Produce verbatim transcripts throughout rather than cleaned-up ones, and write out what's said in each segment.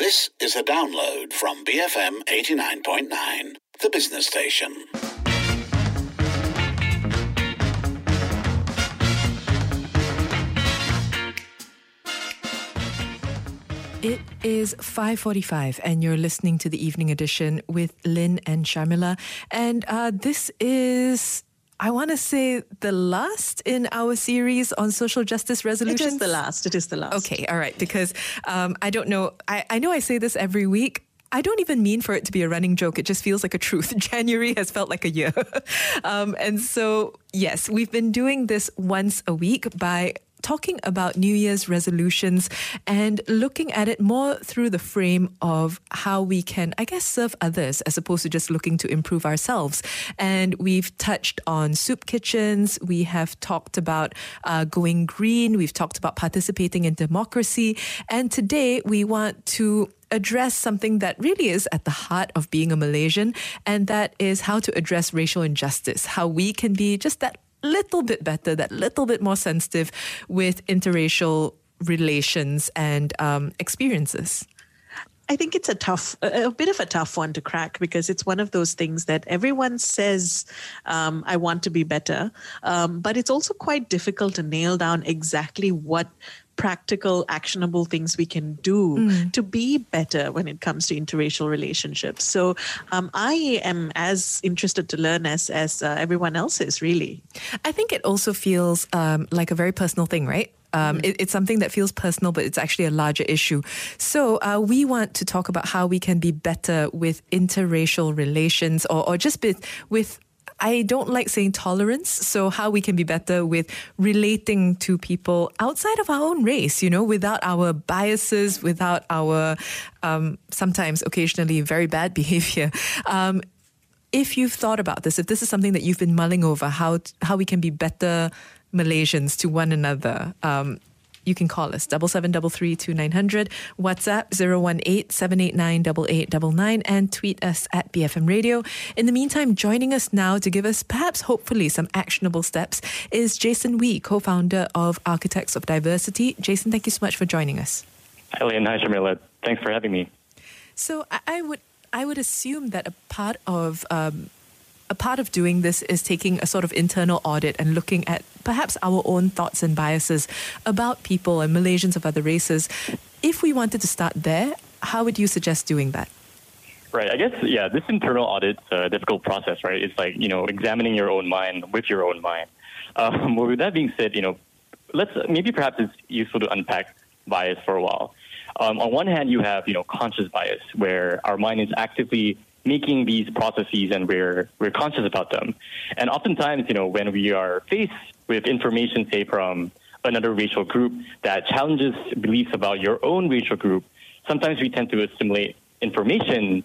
This is a download from B F M eighty-nine point nine, the business station. It is five forty-five and you're listening to the Evening Edition with Lynn and Sharmila. And uh, this is, I want to say, the last in our series on social justice resolutions. It is the last. It is the last. Okay, all right. Because um, I don't know, I, I know I say this every week. I don't even mean for it to be a running joke. It just feels like a truth. January has felt like a year. um, and so, yes, we've been doing this once a week by talking about New Year's resolutions and looking at it more through the frame of how we can, I guess, serve others as opposed to just looking to improve ourselves. And we've touched on soup kitchens. We have talked about uh, going green. We've talked about participating in democracy. And today we want to address something that really is at the heart of being a Malaysian, and that is how to address racial injustice, how we can be just that little bit better, that little bit more sensitive with interracial relations and um, experiences. I think it's a tough, a, a bit of a tough one to crack, because it's one of those things that everyone says, um, I want to be better. Um, but it's also quite difficult to nail down exactly what practical, actionable things we can do mm. to be better when it comes to interracial relationships. So um, I am as interested to learn as, as uh, everyone else is, really. I think it also feels um, like a very personal thing, right? Um, mm. it, it's something that feels personal, but it's actually a larger issue. So uh, we want to talk about how we can be better with interracial relations, or, or just with, with I don't like saying tolerance, so how we can be better with relating to people outside of our own race, you know, without our biases, without our um, sometimes, occasionally, very bad behavior. Um, if you've thought about this, if this is something that you've been mulling over, how how we can be better Malaysians to one another, um, you can call us, double seven double three two nine hundred, WhatsApp zero one eight seven eight nine eight eight nine nine, and tweet us at B F M Radio. In the meantime, joining us now to give us perhaps hopefully some actionable steps is Jason Wee, co-founder of Architects of Diversity. Jason, thank you so much for joining us. Hi, Lynn. Hi, Sharmila. Thanks for having me. So I, I would I would assume that a part of um, A part of doing this is taking a sort of internal audit and looking at perhaps our own thoughts and biases about people and Malaysians of other races. If we wanted to start there, how would you suggest doing that? Right. I guess, yeah, this internal audit's a difficult process, right? It's like, you know, examining your own mind with your own mind. Um, well, with that being said, you know, let's maybe perhaps it's useful to unpack bias for a while. Um, on one hand, you have, you know, conscious bias, where our mind is actively making these processes and we're we're conscious about them. And oftentimes, you know, when we are faced with information, say, from another racial group that challenges beliefs about your own racial group, sometimes we tend to assimilate information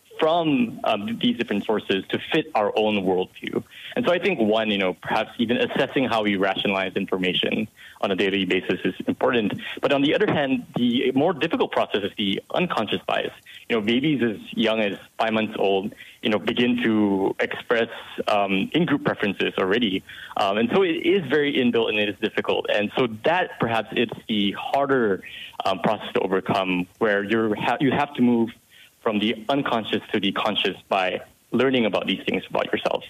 from um, these different sources to fit our own worldview. And so I think, one, you know, perhaps even assessing how we rationalize information on a daily basis is important. But on the other hand, the more difficult process is the unconscious bias. You know, babies as young as five months old, you know, begin to express um, in-group preferences already. Um, and so it is very inbuilt and it is difficult. And so that perhaps it's the harder um, process to overcome, where you're ha- you have to move from the unconscious to the conscious by learning about these things about yourself.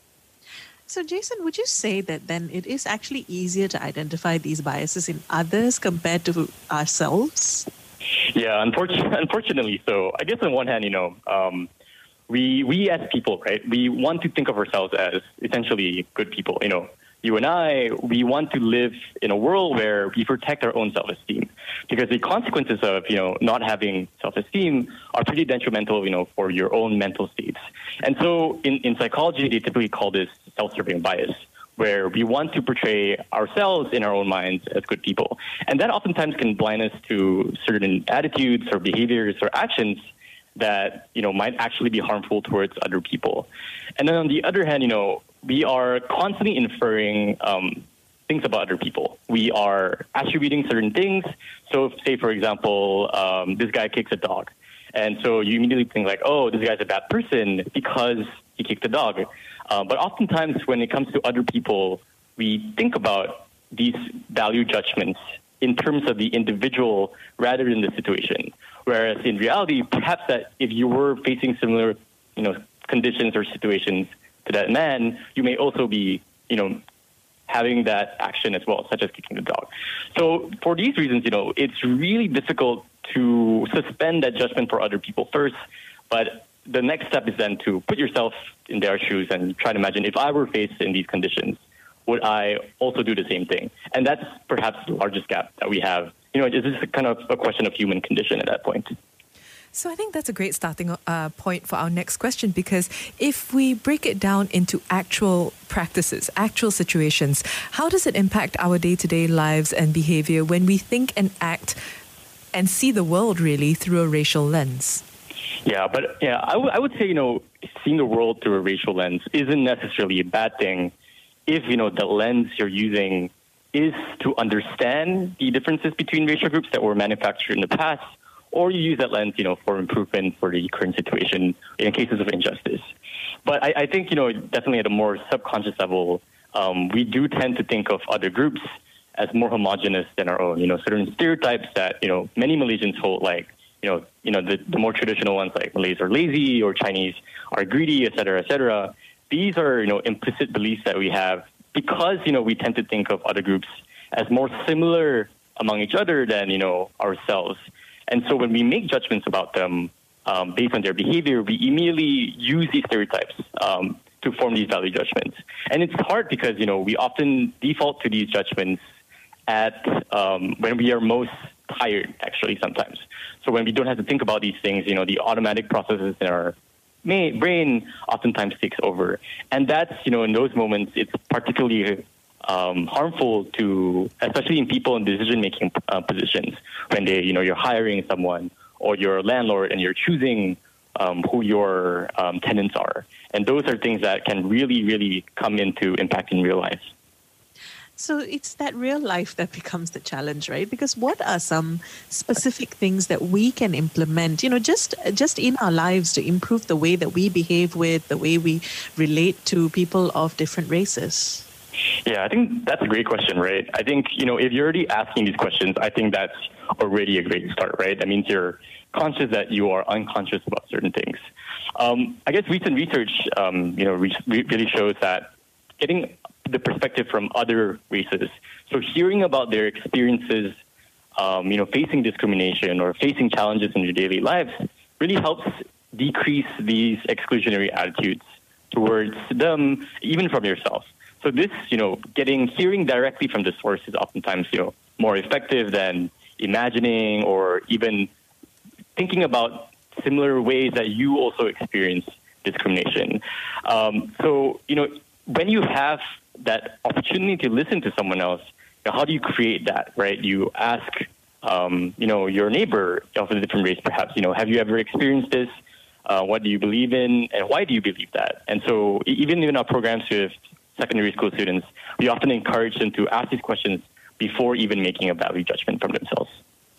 So, Jason, would you say that then it is actually easier to identify these biases in others compared to ourselves? Yeah, unfortunately, unfortunately so. I guess on one hand, you know, um, we we as people, right, we want to think of ourselves as essentially good people. You know, you and I, we want to live in a world where we protect our own self-esteem, because the consequences of, you know, not having self-esteem are pretty detrimental, you know, for your own mental states. And so in, in psychology, they typically call this self-serving bias, where we want to portray ourselves in our own minds as good people. And that oftentimes can blind us to certain attitudes or behaviors or actions that, you know, might actually be harmful towards other people. And then on the other hand, you know, we are constantly inferring um, things about other people. We are attributing certain things. So, say, for example, um, this guy kicks a dog. And so you immediately think like, oh, this guy's a bad person because he kicked the dog. Uh, but oftentimes when it comes to other people, we think about these value judgments in terms of the individual rather than the situation. Whereas in reality, perhaps that if you were facing similar, you know, conditions or situations to that man, you may also be, you know, having that action as well, such as kicking the dog. So for these reasons, you know, it's really difficult to suspend that judgment for other people first. But the next step is then to put yourself in their shoes and try to imagine, if I were faced in these conditions, would I also do the same thing? And that's perhaps the largest gap that we have. You know, it's just kind of a question of human condition at that point. So I think that's a great starting uh, point for our next question, because if we break it down into actual practices, actual situations, how does it impact our day-to-day lives and behavior when we think and act and see the world really through a racial lens? Yeah, but yeah, I, w- I would say, you know, seeing the world through a racial lens isn't necessarily a bad thing if, you know, the lens you're using is to understand the differences between racial groups that were manufactured in the past, or you use that lens, you know, for improvement for the current situation in cases of injustice. But I, I think, you know, definitely at a more subconscious level, um, we do tend to think of other groups as more homogenous than our own. You know, certain stereotypes that, you know, many Malaysians hold, like, you know, you know, the, the more traditional ones like Malays are lazy or Chinese are greedy, et cetera, et cetera. These are, you know, implicit beliefs that we have because, you know, we tend to think of other groups as more similar among each other than, you know, ourselves. And so when we make judgments about them um, based on their behavior, we immediately use these stereotypes um, to form these value judgments. And it's hard because, you know, we often default to these judgments at um, when we are most tired, actually, sometimes. So when we don't have to think about these things, you know, the automatic processes in our ma- brain oftentimes takes over. And that's, you know, in those moments, it's particularly Um, harmful to, especially in people in decision-making uh, positions, when they, you know, you're hiring someone or you're a landlord and you're choosing um, who your um, tenants are. And those are things that can really, really come into impacting real life. So it's that real life that becomes the challenge, right? Because what are some specific things that we can implement, you know, just just in our lives to improve the way that we behave with, the way we relate to people of different races? Yeah, I think that's a great question, right? I think, you know, if you're already asking these questions, I think that's already a great start, right? That means you're conscious that you are unconscious about certain things. Um, I guess recent research, um, you know, re- really shows that getting the perspective from other races, so hearing about their experiences, um, you know, facing discrimination or facing challenges in your daily lives really helps decrease these exclusionary attitudes towards them, even from yourself. So this, you know, getting, hearing directly from the source is oftentimes, you know, more effective than imagining or even thinking about similar ways that you also experience discrimination. Um, so, you know, when you have that opportunity to listen to someone else, you know, how do you create that, right? You ask, um, you know, your neighbor of a different race, perhaps, you know, have you ever experienced this? Uh, what do you believe in? And why do you believe that? And so even in our programs with secondary school students, we often encourage them to ask these questions before even making a value judgment from themselves.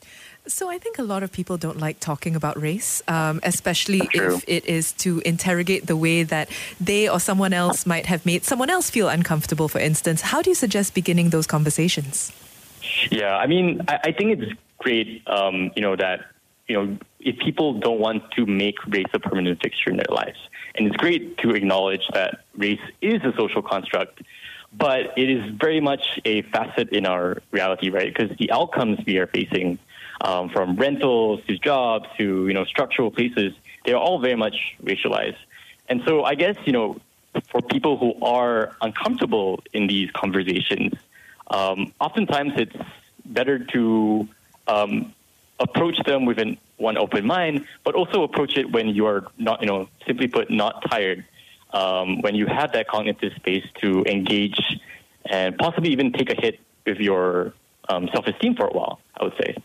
So I think a lot of people don't like talking about race, um, especially if it is to interrogate the way that they or someone else might have made someone else feel uncomfortable, for instance. How do you suggest beginning those conversations? Yeah, I mean, I, I think it's great, um, you know, that, you know, if people don't want to make race a permanent fixture in their lives. And it's great to acknowledge that race is a social construct, but it is very much a facet in our reality, right? Because the outcomes we are facing, um, from rentals to jobs to, you know, structural places, they're all very much racialized. And so I guess, you know, for people who are uncomfortable in these conversations, um, oftentimes it's better to um, approach them with an one open mind, but also approach it when you are not, you know, simply put, not tired, um, when you have that cognitive space to engage and possibly even take a hit with your um, self-esteem for a while, I would say.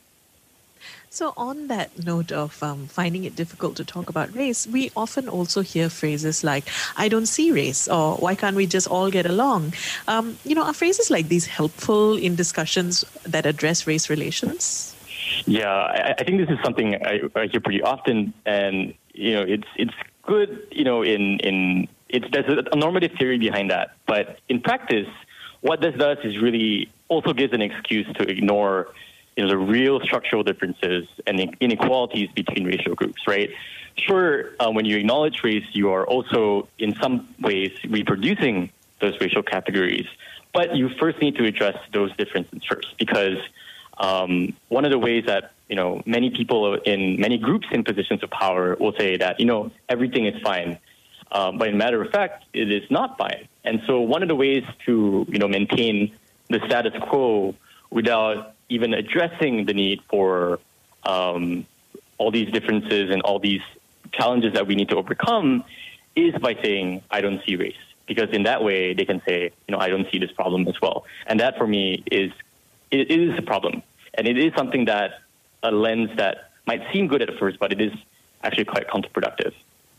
So on that note of um, finding it difficult to talk about race, we often also hear phrases like, I don't see race, or why can't we just all get along? Um, you know, are phrases like these helpful in discussions that address race relations? Yeah, I, I think this is something I, I hear pretty often, and you know, it's it's good, you know, in in it's there's a normative theory behind that, but in practice, what this does is really also gives an excuse to ignore you know, the real structural differences and inequalities between racial groups, right? Sure, uh, when you acknowledge race, you are also, in some ways, reproducing those racial categories. But you first need to address those differences first, because um, one of the ways that, you know, many people in many groups in positions of power will say that, you know, everything is fine. Um, but in matter of fact, it is not fine. And so one of the ways to, you know, maintain the status quo without even addressing the need for um, all these differences and all these challenges that we need to overcome is by saying, I don't see race. Because in that way, they can say, you know, I don't see this problem as well. And that, for me, is it, it is a problem. And it is something that a lens that might seem good at first, but it is actually quite counterproductive.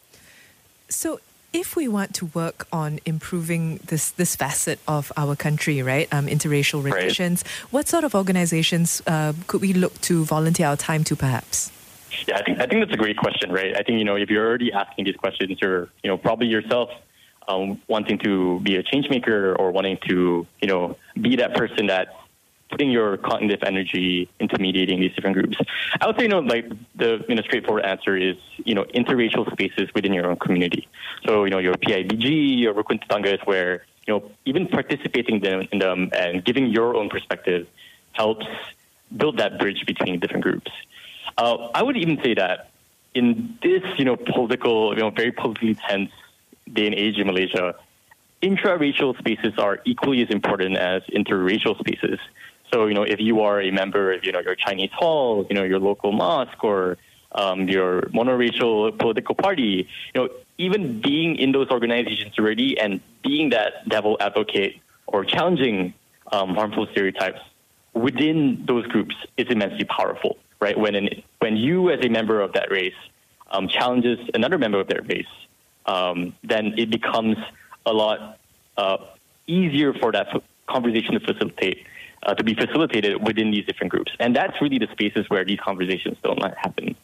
So if we want to work on improving this this facet of our country, right, um, interracial relations, right. what sort of organizations uh, could we look to volunteer our time to, perhaps? Yeah, I think I think that's a great question, right? I think, you know, if you're already asking these questions, you're, you know, probably yourself um, wanting to be a change maker or wanting to, you know, be that person that's putting your cognitive energy into mediating these different groups. I would say, you know, like the you know straightforward answer is, you know, interracial spaces within your own community. So, you know, your P I B G, your Rukun Tetangga is where, you know, even participating in them and giving your own perspective helps build that bridge between different groups. Uh, I would even say that in this, you know, political, you know, very politically tense day and age in Malaysia, intraracial spaces are equally as important as interracial spaces. So, you know, if you are a member of, you know, your Chinese hall, you know, your local mosque, or um, your monoracial political party, you know, even being in those organizations already and being that devil advocate or challenging um, harmful stereotypes within those groups is immensely powerful, right? When an, when you as a member of that race um, challenges another member of that race, um, then it becomes a lot uh, easier for that conversation to facilitate. Uh, to be facilitated within these different groups. And that's really the spaces where these conversations don't happen.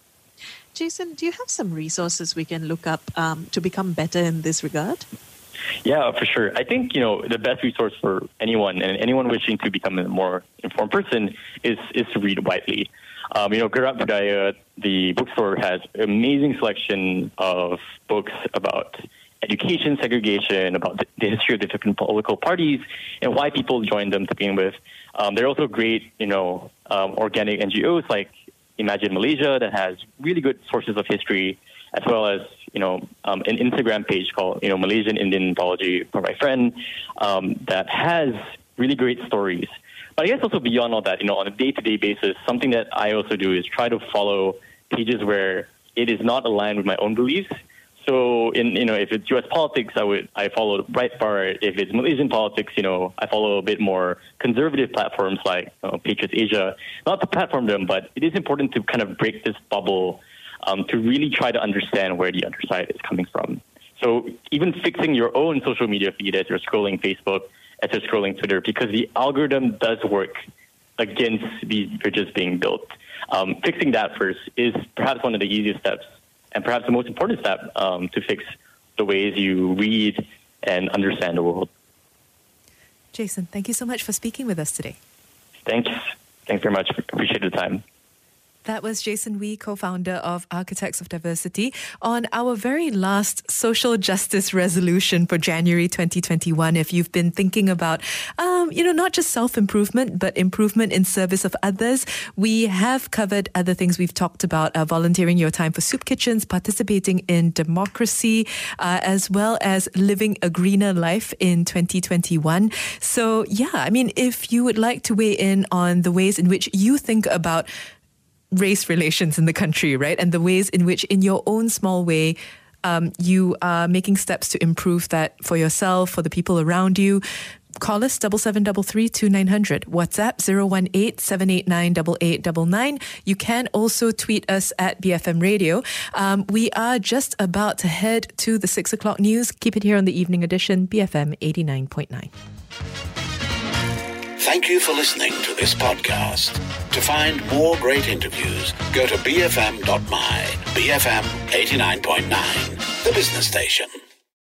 Jason, do you have some resources we can look up um, to become better in this regard? Yeah, for sure. I think, you know, the best resource for anyone and anyone wishing to become a more informed person is, is to read widely. Um, you know, Gerak Budaya, the bookstore, has an amazing selection of books about education segregation, about the, the history of the different political parties and why people joined them to begin with. Um, there are also great, you know, um, organic N G Os like Imagine Malaysia that has really good sources of history, as well as, you know, um, an Instagram page called, you know, Malaysian Indian Anthology for my friend um, that has really great stories. But I guess also beyond all that, you know, on a day-to-day basis, something that I also do is try to follow pages where it is not aligned with my own beliefs. So, in you know, if it's U S politics, I would I follow Breitbart. If it's Malaysian politics, you know, I follow a bit more conservative platforms like you know, Patriots Asia. Not to platform them, but it is important to kind of break this bubble um, to really try to understand where the other side is coming from. So, even fixing your own social media feed as you're scrolling Facebook, as you're scrolling Twitter, because the algorithm does work against these bridges being built. Um, fixing that first is perhaps one of the easiest steps. And perhaps the most important step um, to fix the ways you read and understand the world. Jason, thank you so much for speaking with us today. Thanks. Thanks very much. Appreciate the time. That was Jason Wee, co-founder of Architects of Diversity, on our very last social justice resolution for January twenty twenty-one. If you've been thinking about, um, you know, not just self-improvement, but improvement in service of others, we have covered other things. We've talked about uh, volunteering your time for soup kitchens, participating in democracy, uh, as well as living a greener life in twenty twenty-one. So, yeah, I mean, if you would like to weigh in on the ways in which you think about race relations in the country, right? And the ways in which, in your own small way, um, you are making steps to improve that for yourself, for the people around you. Call us double seven double three two nine hundred. WhatsApp zero one eight seven eight nine eight eight nine nine. You can also tweet us at B F M Radio. Um, we are just about to head to the six o'clock news. Keep it here on the evening edition, B F M eighty-nine point nine. Thank you for listening to this podcast. To find more great interviews, go to b f m dot my. B F M eighty-nine point nine, the business station.